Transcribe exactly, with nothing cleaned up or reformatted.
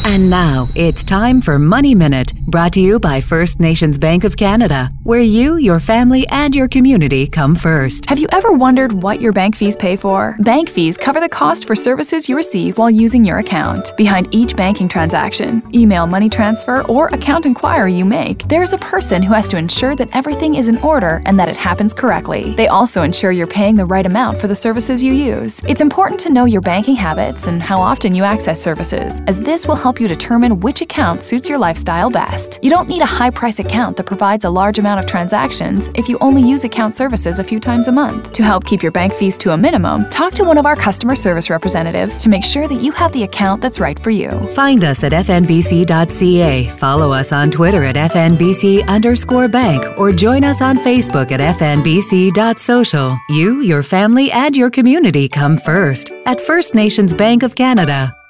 And now, it's time for Money Minute, brought to you by First Nations Bank of Canada, where you, your family, and your community come first. Have you ever wondered what your bank fees pay for? Bank fees cover the cost for services you receive while using your account. Behind each banking transaction, email, money transfer, or account inquiry you make, there's a person who has to ensure that everything is in order and that it happens correctly. They also ensure you're paying the right amount for the services you use. It's important to know your banking habits and how often you access services, as this will help you determine which account suits your lifestyle best. You don't need a high-price account that provides a large amount of transactions if you only use account services a few times a month. To help keep your bank fees to a minimum, talk to one of our customer service representatives to make sure that you have the account that's right for you. Find us at f n b c dot c a, follow us on Twitter at f n b c underscore bank, or join us on Facebook at f n b c dot social. You, your family, and your community come first at First Nations Bank of Canada.